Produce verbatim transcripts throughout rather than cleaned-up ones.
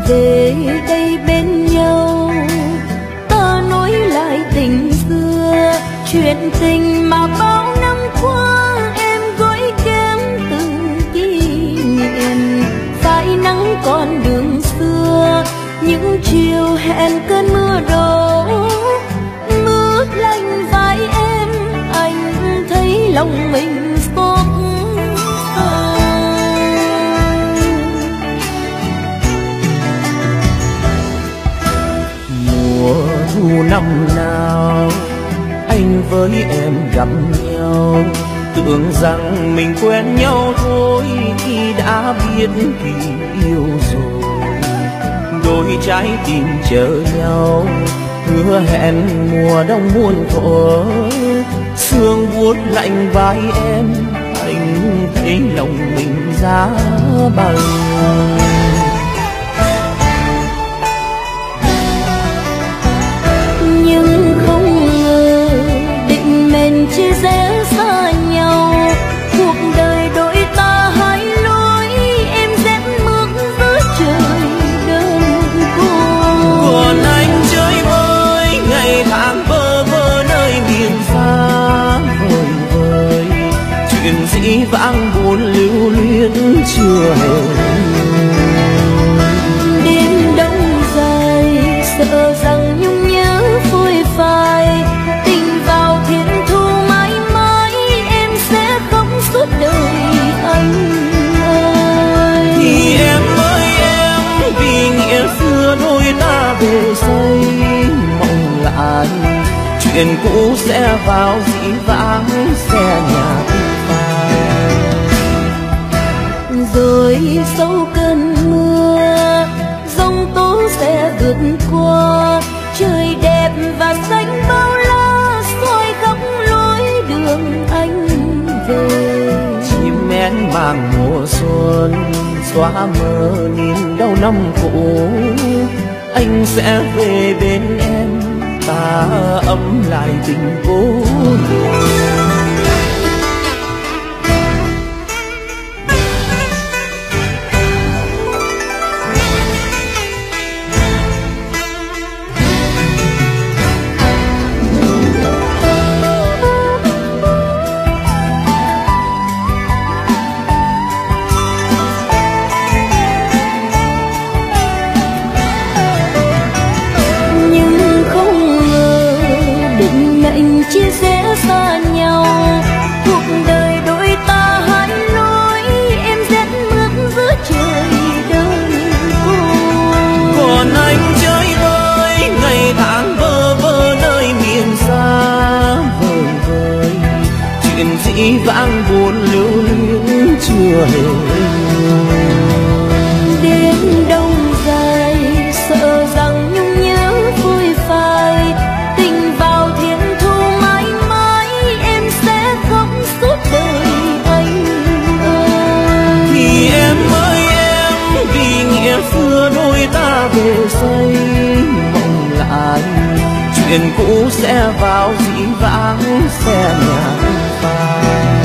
về đây bên nhau, ta nói lại tình xưa, chuyện tình mà bao năm qua em gửi kém từng kỷ niệm. Phai nắng con đường xưa, những chiều hẹn cơn mưa đổ, mưa lạnh vai em, anh thấy lòng mình xót xa. Mùa thu năm nào anh với em gặp nhau, tưởng rằng mình quen nhau thôi khi đã biết kỳ yêu rồi. Đôi trái tim chờ nhau, hứa hẹn mùa đông muôn thuở, sương buốt lạnh vai em, anh thấy lòng mình giá băng. Nhưng không ngờ định mệnh chia rẽ xa nhau, cuộc đời đôi ta hai lối, em rẽ bước giữa trời đơn côi. Còn anh chơi vơi ngày tháng bơ vơ nơi miền xa vời vời, chuyện dĩ vãng buồn lưu luyến chưa hề. Đêm đông dài sợ rằng nhung nhớ phôi phai, tình vào thiên thu mãi mãi, em sẽ khóc suốt đời anh ơi. Thì em ơi em, vì nghĩa xưa đôi ta về xây mong lại, chuyện cũ sẽ vào dĩ vãng xe nhà phai. Rồi sau cơn mưa, giông tố sẽ vượt qua, trời đẹp và xanh bao la, soi khắp lối đường anh về. Chim én mang mùa xuân, xóa mờ nhìn đau năm cũ, anh sẽ về bên em, ta ấm lại tình cũ. Chia sẻ xa nhau, cuộc đời đôi ta hai lối, em rẽ bước giữa trời đơn côi. Còn anh chơi vơi ngày tháng bơ vơ nơi miền xa vời vời, chuyện dĩ vãng buồn lưu luyến chưa hề. Đêm đông dài sợ rằng nhung nhớ phôi phai, tình vào thiên thu mãi mãi, em sẽ khóc suốt đời anh ơi. Thì em ơi em, vì nghĩa xưa đôi ta về xây mong lại, chuyện cũ sẽ vào dĩ vãng xe nhà phai.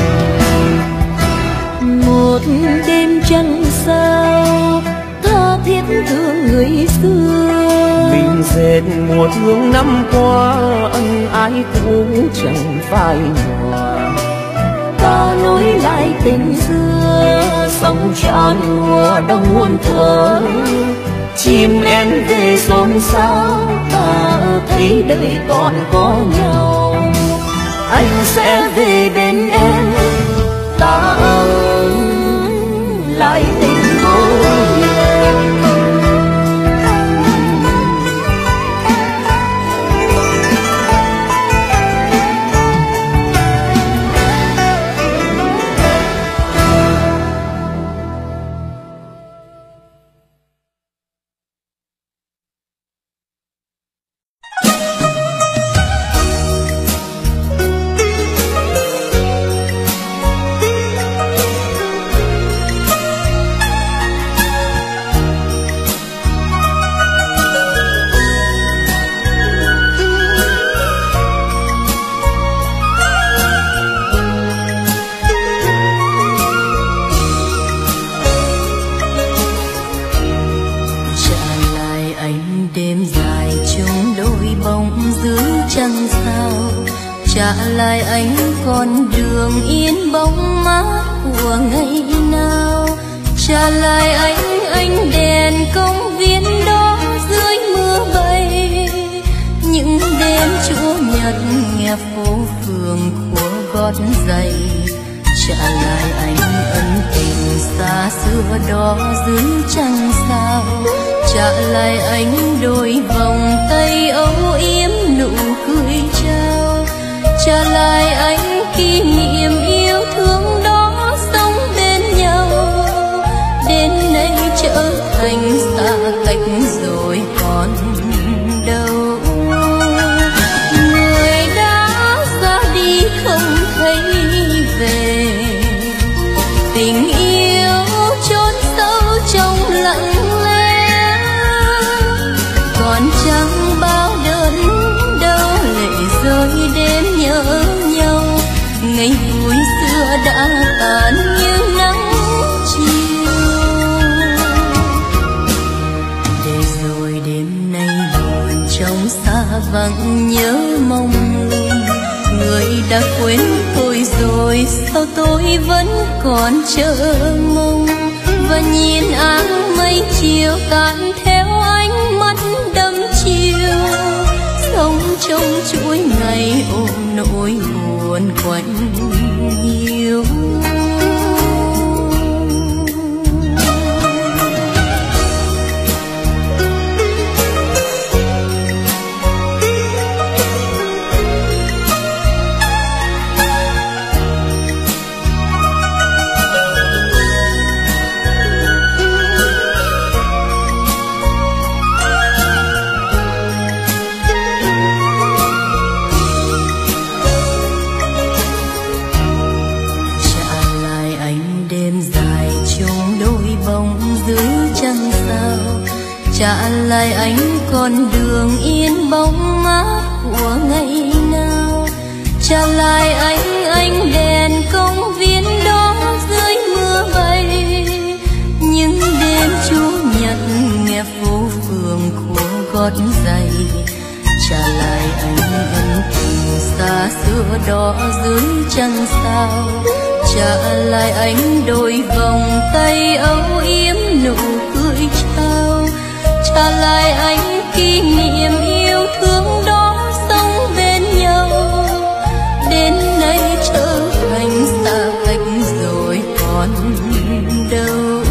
Một đêm trăng sao tha thiết thương người xưa, mình dệt mùa thương năm qua, ân ái cũ chẳng phai nhòa. ta nối lại tình xưa, sống trọn mùa đông muôn thuở. Chim én về xôn xao, ta thấy đời còn có nhau, anh sẽ về bên em, ta ấm lại tình cũ. lại anh con đường yên bóng mát của ngày nào, trả lại anh ánh đèn công viên đó dưới mưa bay, những đêm chủ nhật nghe phố phường của gót giày, trả lại anh ân tình xa xưa đó dưới trăng sao, trả lại anh đôi vòng tay âu yếm nụ cười trao, trả lại anh kỷ niệm yêu thương đó sống bên nhau, đến nay trở thành xa cách rồi còn đâu. Người đã ra đi không thấy về, tình yêu chốn sâu trong lặng lẽ, còn chẳng bao đớn đau lệ rơi đêm nhớ nhau, ngày vui xưa đã tàn như nắng chiều. Để rồi đêm nay buồn trong xa vắng nhớ mong lung, người đã quên tôi rồi sao tôi vẫn còn chờ mong, và nhìn áng mây chiều tan theo ánh mắt đăm chiều, sống trong chuỗi ngày ôm nỗi buồn quạnh hiu. Trả lại anh con đường yên bóng mát của ngày nào, trả lại anh ánh đèn công viên đó dưới mưa bay, những đêm chủ nhật nghe phố phường của gót giày, trả lại anh ân tình xa xưa đó dưới trăng sao, trả lại anh đôi vòng tay âu yếm nụ cười trao, trả lại anh kỷ niệm yêu thương đó sống bên nhau, đến nay trở thành xa cách rồi còn đâu.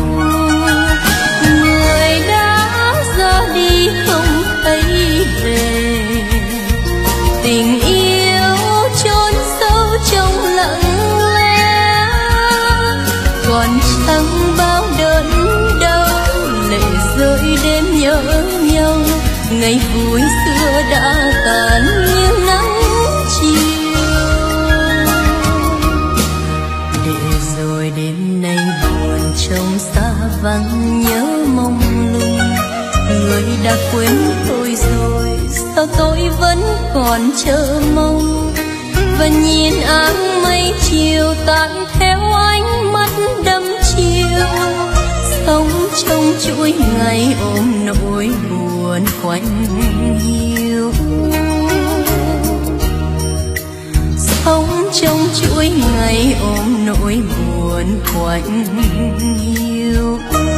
Người đã ra đi không thấy về, tình yêu chốn sâu trong lặng lẽ, còn chẳng bao đớn đau lệ rơi đêm nhớ nhau, ngày vui xưa đã tàn như nắng chiều. Để rồi đêm nay buồn trong xa vắng nhớ mong lung, người đã quên tôi rồi sao tôi vẫn còn chờ mong, và nhìn áng mây chiều tan theo ánh mắt đăm chiều, sống trong chuỗi ngày ôm nỗi buồn quạnh hiu, sống trong chuỗi ngày ôm nỗi buồn quạnh hiu.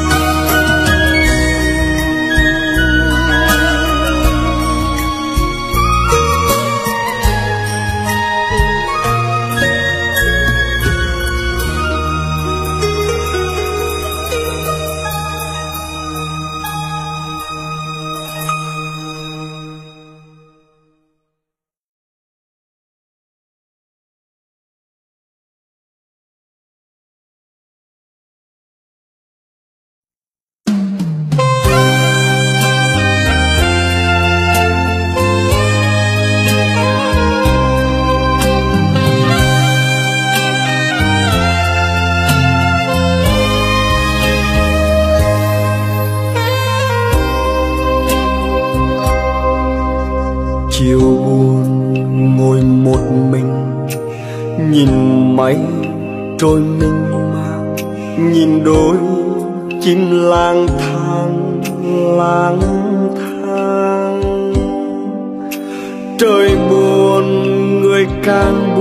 Chiều buồn ngồi một mình, nhìn mây trôi mênh mang, nhìn đôi chim lang thang lang thang. Trời buồn người càng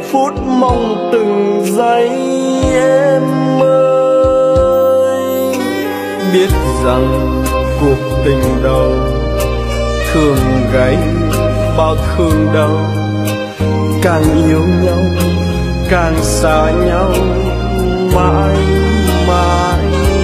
phút mong từng giây em ơi. Biết rằng cuộc tình đầu thường gãy bao thương đau, càng yêu nhau càng xa nhau mãi mãi.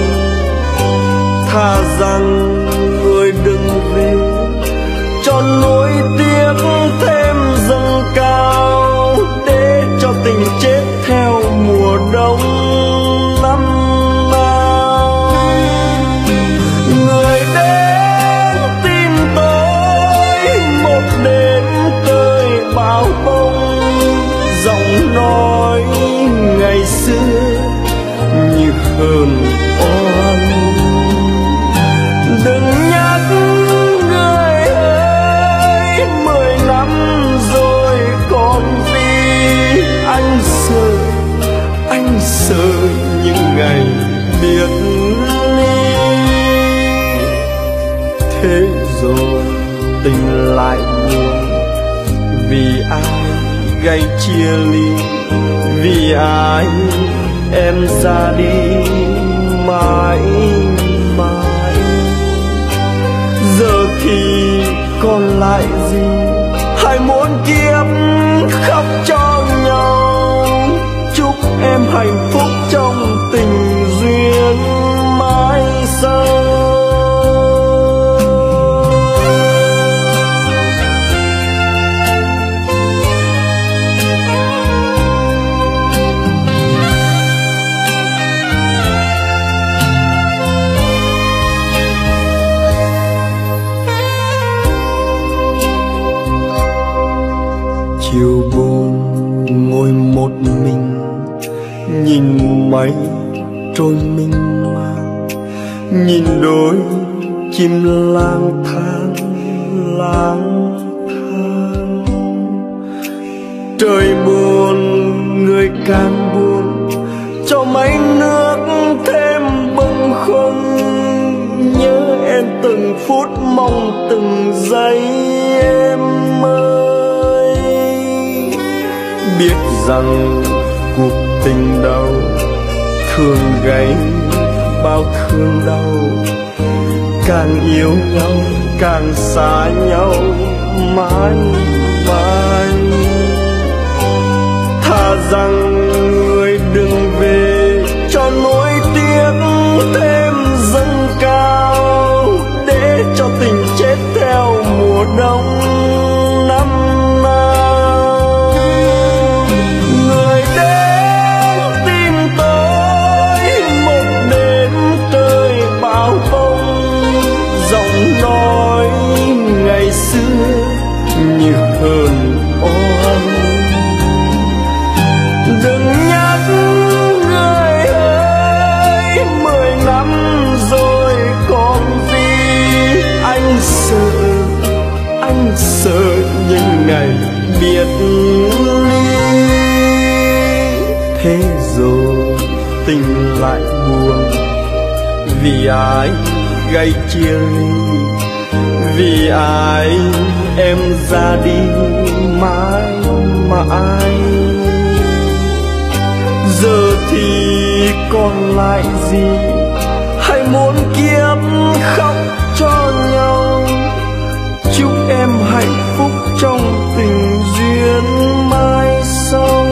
Thà rằng người đừng về cho nỗi tiếc thêm dâng cao, để cho tình chết theo mùa đông năm nào. Người đến tìm tôi một đêm tơi bão bông, giọng nói ngày xưa như hờn oan. Đừng nhắc người ơi, mười năm rồi còn gì. Anh sợ, anh sợ những ngày biệt ly. Thế rồi tình lại buồn, vì ai gây chia ly, vì ai em ra đi mãi mãi. Giờ thì còn lại gì, hai muôn kiếp khóc cho nhau. Chúc em hạnh phúc trong tình duyên mãi sau. Chiều buồn ngồi một mình, nhìn mây trôi mênh mang, nhìn đôi chim lang thang lang thang. Trời buồn người càng buồn, cho mấy nước thêm bâng khuâng. Nhớ em từng phút mong từng giây em ơi. Biết rằng cuộc tình đầu thường gây bao thương đau, càng yêu nhau càng xa nhau mãi mãi. Thà rằng người đừng về cho nỗi tiếc thêm dâng cao, để cho tình chết theo mùa đông năm nào. Người đến tìm tôi một đêm trời bão bông, giọng nói ngày xưa như hờn oan. Đừng nhắc người ơi, mười năm rồi còn gì. Anh sợ, anh sợ những ngày biệt ly. Thế rồi tình lại buồn, vì ai gây chia ly, vì ai em ra đi mãi mãi. Giờ thì còn lại gì, hay muốn kiếp khóc cho nhau. Chúc em hạnh phúc trong tình duyên mai sau.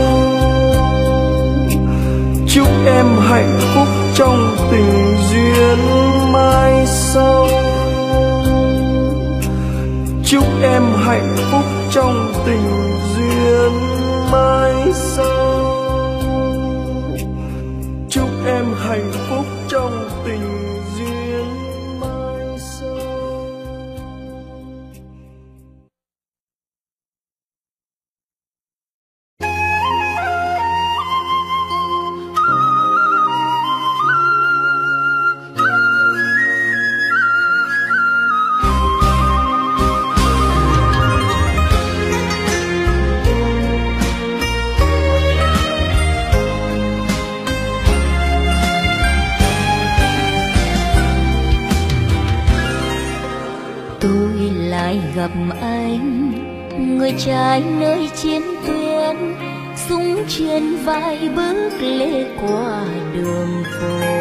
Chúc em hạnh phúc trong tình duyên mai sau. Chúc em hạnh phúc trong tình duyên mai sau. Chúc em hạnh phúc trong tình duyên mai sau. Gặp anh người trai nơi chiến tuyến, súng trên vai bước lê qua đường phố.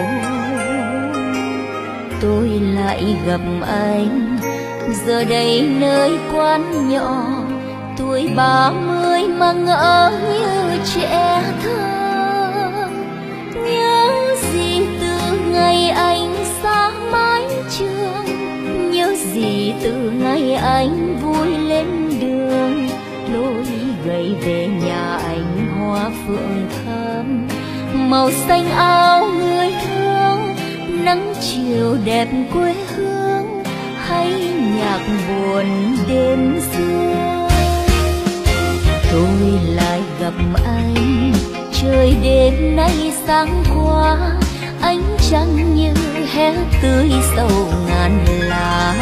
Tôi lại gặp anh giờ đây nơi quán nhỏ, tuổi ba mươi mà ngỡ như trẻ thơ. Nhớ gì từ ngày anh xa mái trường, nhớ gì từ ngày anh vui lên đường, lối gầy về nhà anh hoa phượng thơm, màu xanh áo người thương, nắng chiều đẹp quê hương, hay nhạc buồn đêm xưa. Tôi lại gặp anh trời đêm nay sáng qua, ánh trăng như hé tươi sầu ngàn lá.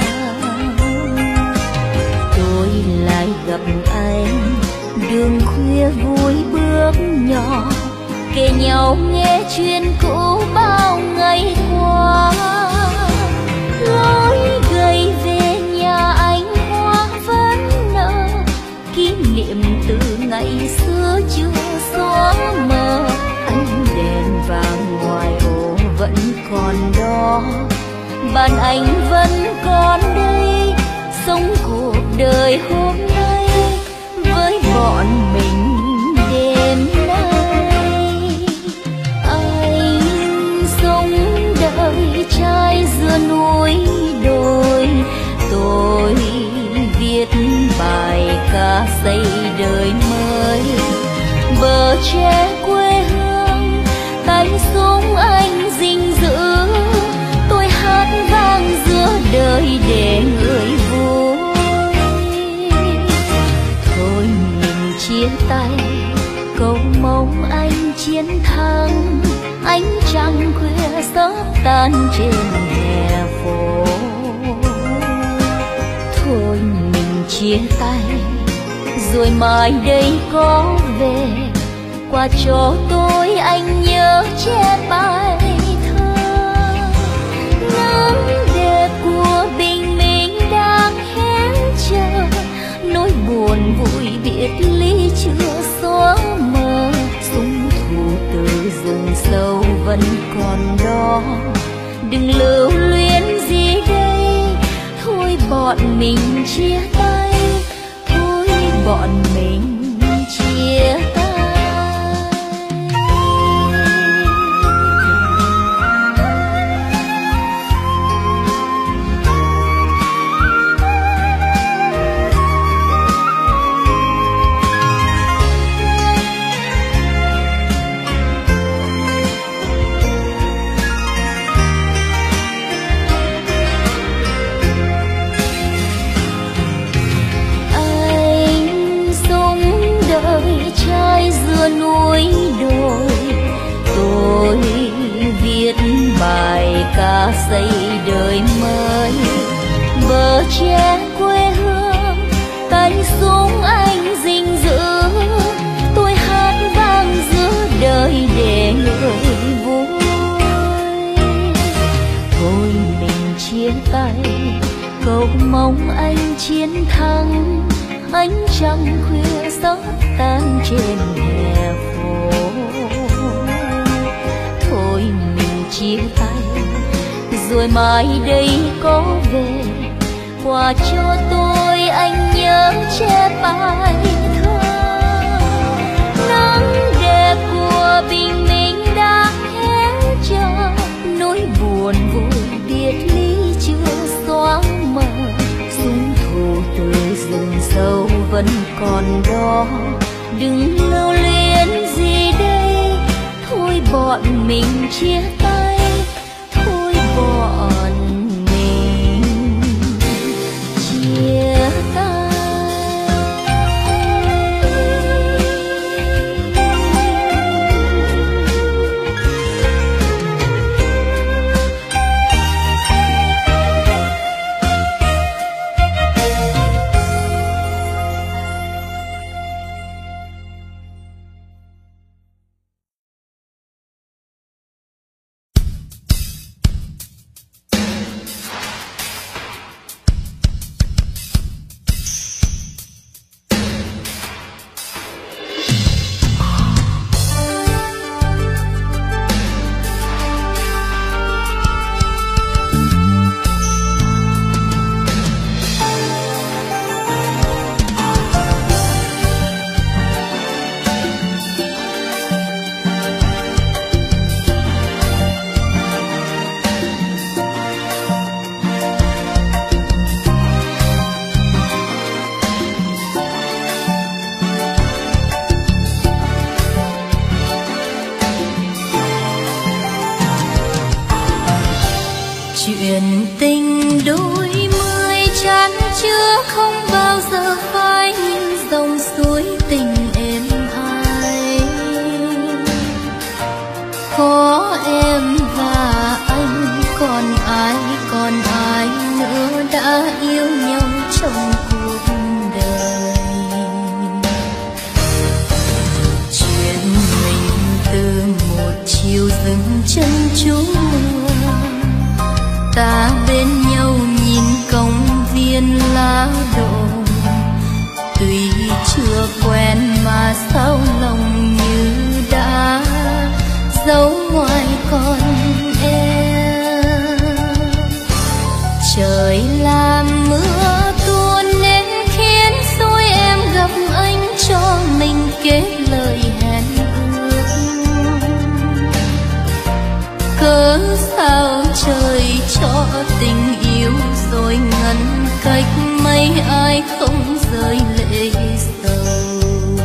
Tôi lại gặp anh đường khuya vui bước nhỏ, kể nhau nghe chuyện cũ bao ngày qua. Lối gầy về nhà anh hoa vẫn nở, kỷ niệm từ ngày xưa chưa xóa mờ. Ánh đèn vàng ngoài ô vẫn còn đó, bạn anh vẫn còn đây, sống cuộc đời hôm nay với bọn mình đêm nay. Anh sống đời trai giữa núi đồi, tôi viết bài ca xây đời mới. Bờ tre quê hương tay súng anh gìn giữ, tôi hát vang giữa đời để người vui. Thôi mình chia tay cầu mong anh chiến thắng, ánh trăng khuya sớm tan trên hè phố. Thôi mình chia tay rồi mai đây có về, qua cho tôi anh nhớ che bài thơ. Nắng đẹp của bình minh đang hé chờ, nỗi buồn vui biệt ly chưa xóa mờ. Súng thủ từ rừng sâu vẫn còn đó, đừng lưu luyến gì đây. Thôi bọn mình chia tay, thôi bọn mình chia tay. Núi đồi tôi viết bài ca xây đời mới. Bờ tre quê hương tay súng anh gìn giữ, tôi hát vang giữa đời để người vui. Thôi mình chia tay cầu mong anh chiến thắng, ánh trăng khuya sớm tan trên hè phố. Thôi mình chia tay rồi mai đây có về, qua cho tôi anh nhớ che bài thơ. Nắng đẹp của bình minh đã hé chờ, nỗi buồn vui biệt ly chưa xóa mờ. Súng thủ từ rừng sâu vẫn còn đó, đừng lưu luyến gì đây. Thôi bọn mình chia tay, thôi bọn chuyện tình đôi mươi chán chứa không bao giờ phai như dòng suối tình êm ái. Có em và anh, còn ai còn ai nữa đã yêu nhau trong cuộc đời. Chuyện mình từ một chiều dừng chân chúng ta bên nhau nhìn công viên lá đổ. Tuy chưa quen mà sao lòng như đã giấu ngoài con em. Trời làm mưa tuôn nên khiến xui em gặp anh, cho mình kết lời hẹn ước. Cớ sao trời cho tình yêu rồi ngăn cách mấy ai không rơi lệ sầu.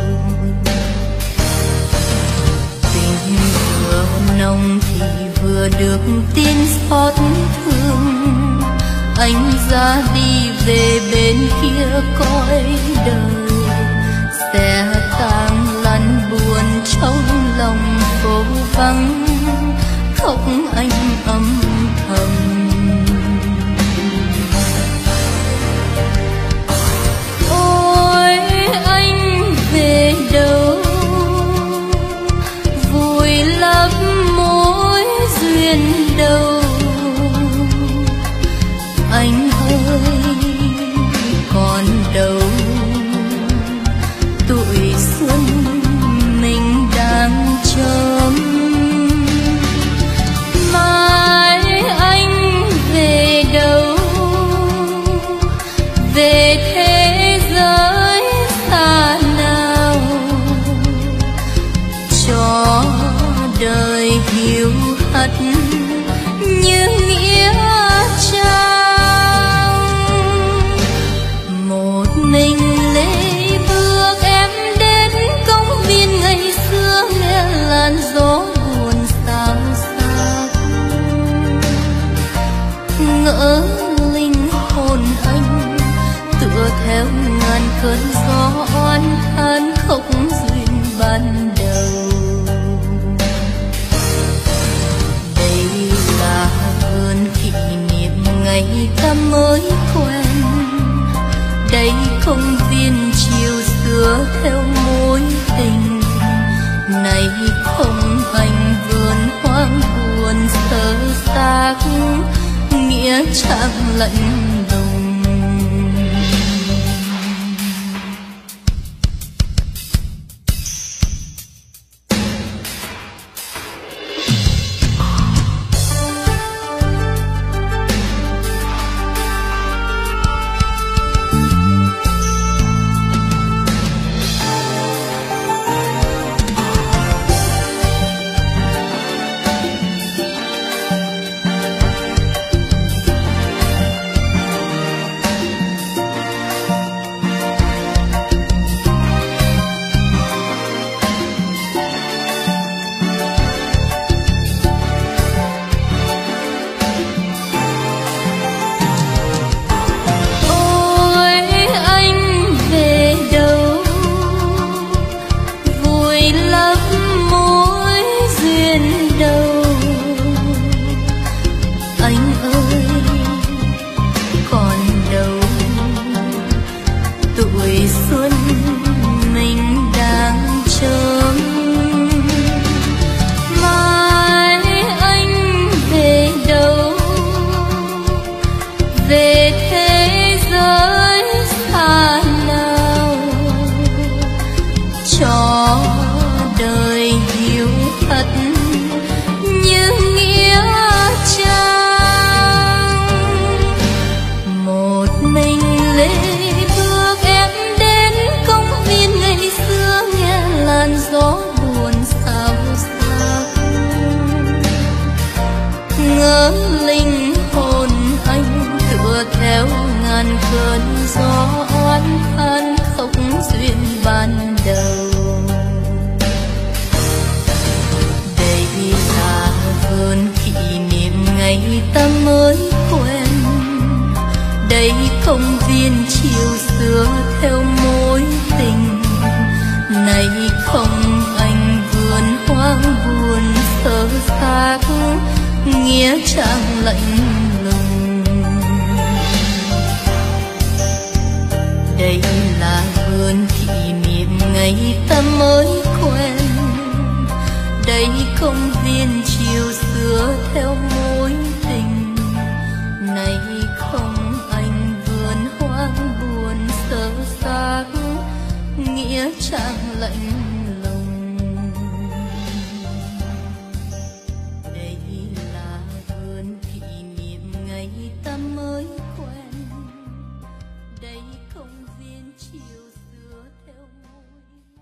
Tình vừa nồng thì vừa được tin xót thương, anh ra đi về bên kia cõi đời. Sẽ tang lăn buồn trong lòng phố vắng, khóc anh âm thầm. Ôi anh về đâu, vùi lấp mối duyên đâu. Anh ơi còn đâu, tuổi xuân mình đang chớm. Mai anh về đâu, về thế giới xa nào, cho đời hiu hắt như nghĩa trang. Một mình lê bước em đến công viên ngày xưa, nghe làn gió buồn xao xạc. Ngỡ linh hồn anh tựa theo ngàn cơn gió oan than, khóc duyên ban đầu. Đây là cơn kỷ niệm ngày ta mới quen, đây công viên chiều xưa theo mối tình. Này không hành vườn hoang buồn sơ xác, nghĩa trang lạnh lùng. Theo ngàn cơn gió oán than, khóc duyên ban đầu. Đây là vườn kỷ niệm ngày ta mới quen, nghĩa trang lạnh lùng. Đây là vườn kỷ niệm ngày ta mới quen, đây công viên chiều xưa theo mối tình. Này không anh vườn hoang buồn sơ xác, nghĩa trang lạnh lùng. Đây là vườn kỷ niệm ngày ta mới quen, đây công viên chiều xưa theo mối tình.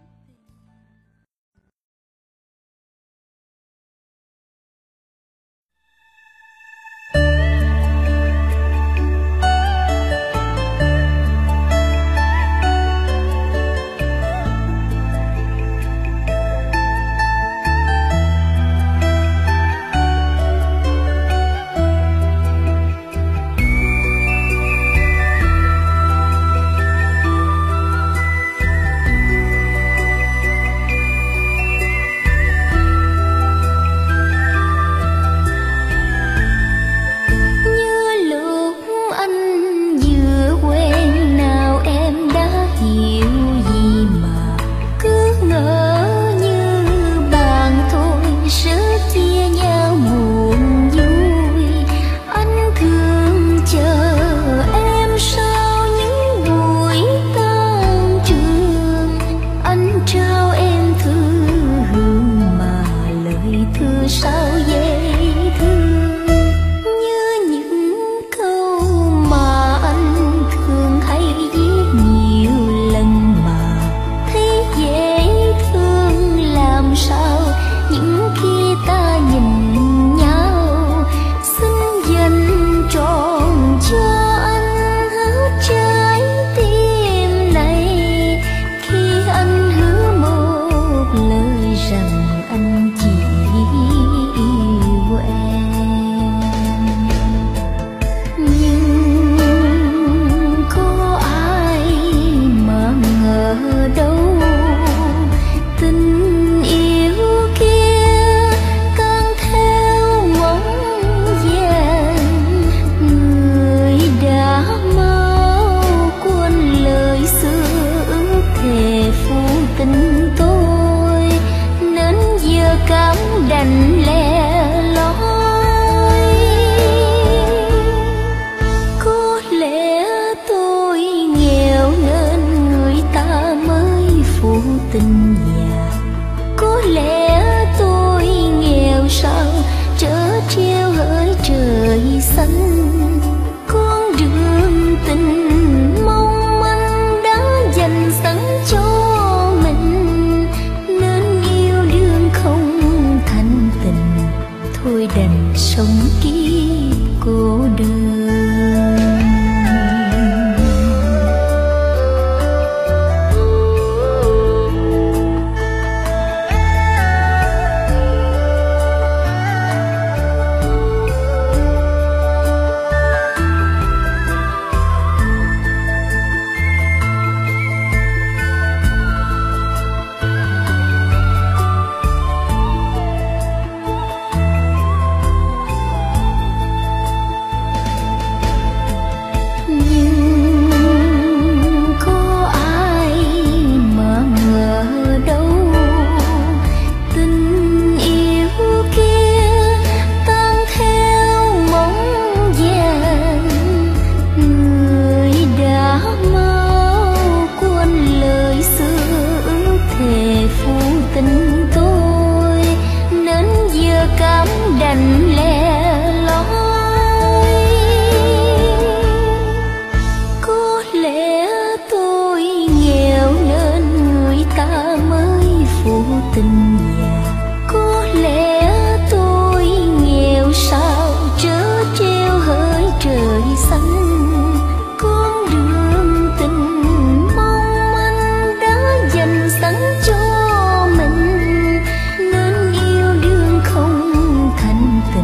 cho mình nên yêu đương không thành tình.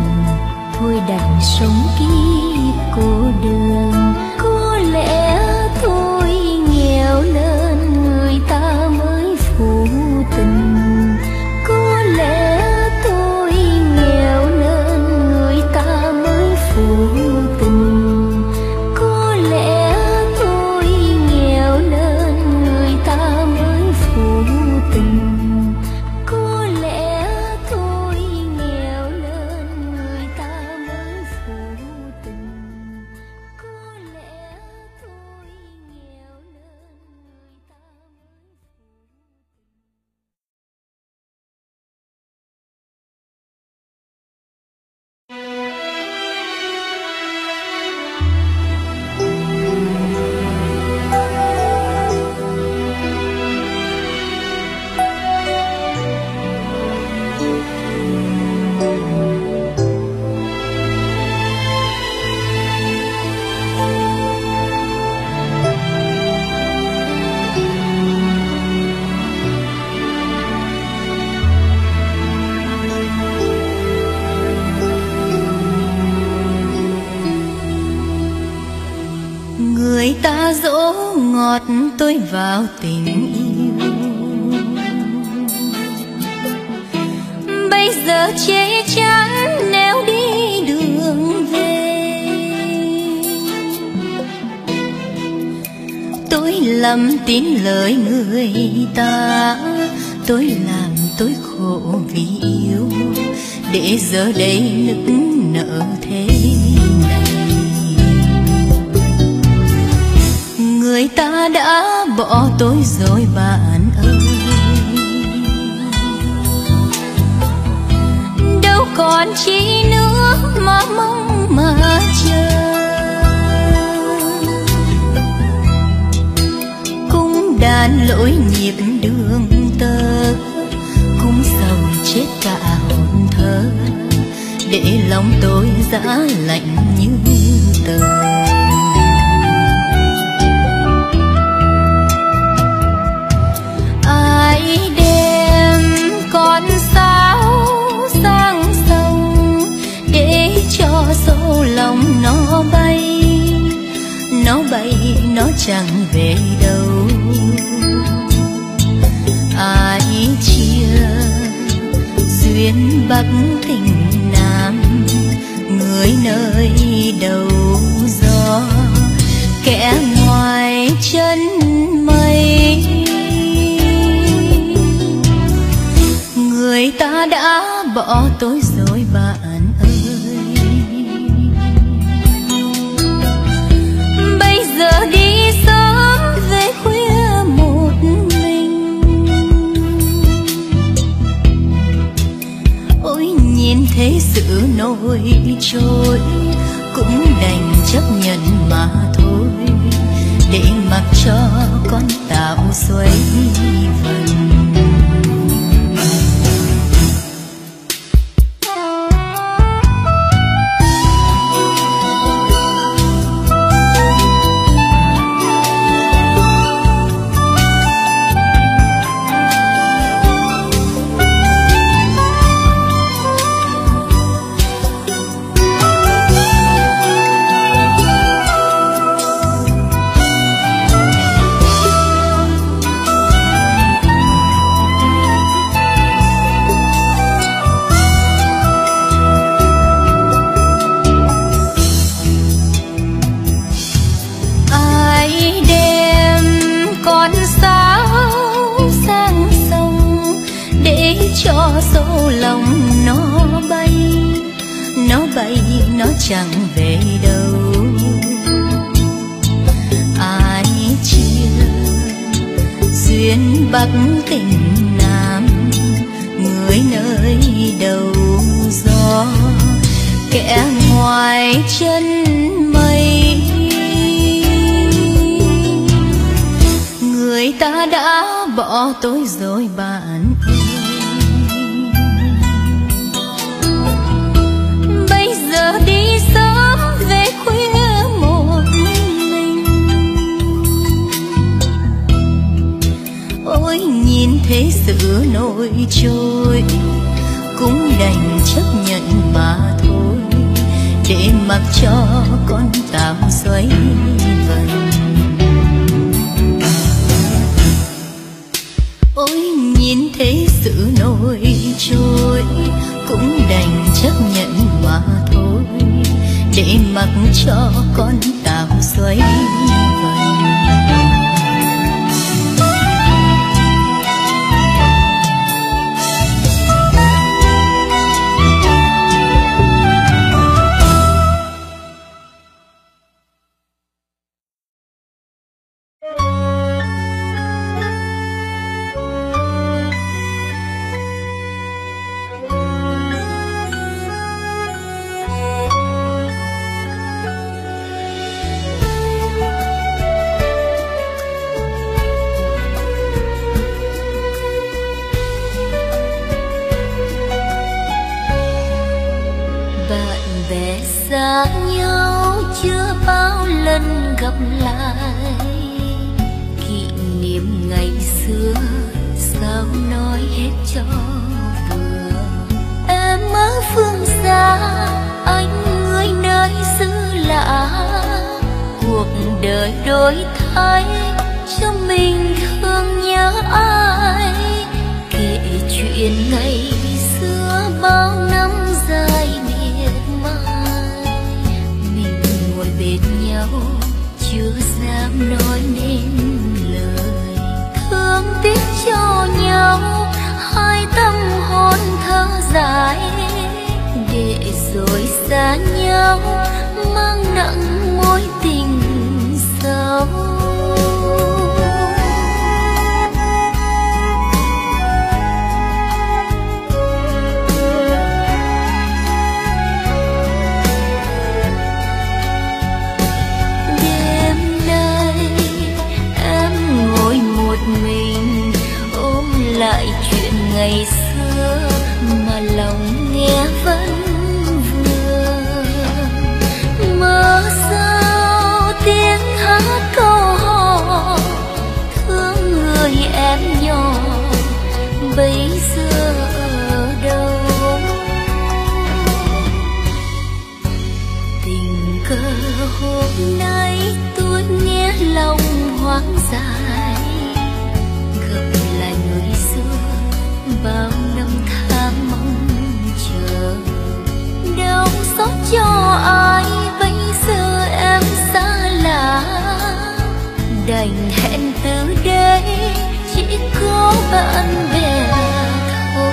ta dỗ ngọt tôi vào tình yêu, bây giờ chê chán nếu đi đường về. Tôi lầm tin lời người ta, tôi làm tôi khổ vì yêu, để giờ đây nức nở thế này. Người ta đã bỏ tôi rồi bạn ơi, đâu còn chi nữa mà mong mà chờ. Cung đàn lỗi nhịp đường tơ, cung sầu chết cả hồn thơ, để lòng tôi giá lạnh như tờ. Ai đem con sáo sang sông, để cho sâu lòng nó bay, nó bay nó chẳng về đâu. Ai chia duyên bắc tình nam, người nơi đầu gió, kẻ ngoài chân mây. Người ta đã bỏ tôi rồi bạn ơi, bây giờ đi sớm về khuya một mình. Ôi nhìn thấy sự nổi trôi, cũng đành chấp nhận mà thôi, để mặc cho con tàu xoay vần. Nó chẳng về đâu. Ai chia duyên bắc tình nam, người nơi đầu gió, kẻ ngoài chân mây. Người ta đã bỏ tôi rồi bạn ơi, đi sớm về khuya một mình. Ôi nhìn thấy sự nổi trôi, cũng đành chấp nhận mà thôi, để mặc cho con tàu xoay vần. Ôi nhìn thấy sự nổi trôi, cũng đành chấp nhận mà thôi, để mặc cho con tàu xoay vần. xa nhau chưa bao lần gặp lại, kỷ niệm ngày xưa sao nói hết cho vừa. Em ở phương xa, anh người nơi xứ lạ, cuộc đời đổi thay cho mình thương nhớ ai, kể chuyện ngày xưa bao năm dài miệt mài. Mình ngồi bên nhau chưa dám nói nên lời thương tiếc cho nhau, hai tâm hồn thở dài để rồi xa nhau mang nặng mối tình sâu. Đêm nay em ngồi một mình ôm lại chuyện ngày xưa mà lòng nghe vẫn mơ sao tiếng hát câu hò thương người em nhỏ bây giờ ở đâu. Tình cờ hôm nay tôi nghe lòng hoang dại, gặp lại người xưa bao năm tháng mong chờ. Đau xót cho ai bây giờ em xa lạ, đành hẹn từ đây chỉ có bạn bè thôi.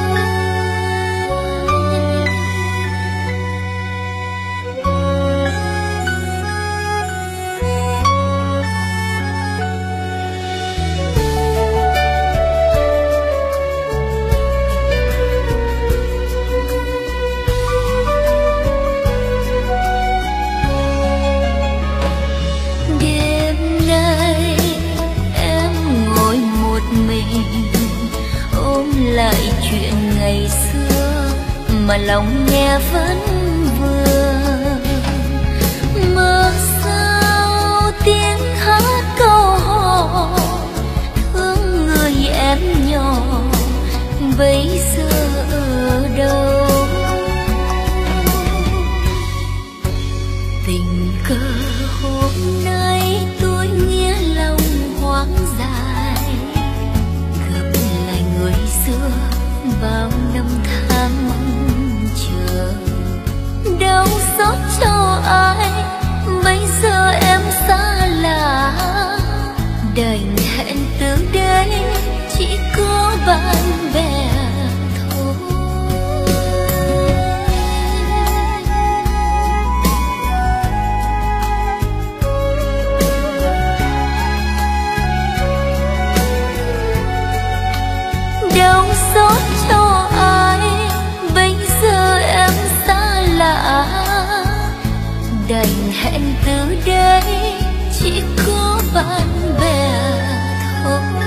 Lại chuyện ngày xưa mà lòng nghe vẫn vương. Mơ sao tiếng hát câu hò thương người em nhỏ bây giờ ở đâu. Tình cờ hôm nay tôi nghe lòng hoang dại, người xưa bao năm tháng mong chờ. Đau xót cho ai bây giờ em xa lạ, đành hẹn từ đây chỉ có bạn bè thôi. Đau xót cho ai bây giờ em xa lạ, đành hẹn từ đây chỉ có bạn bè thôi.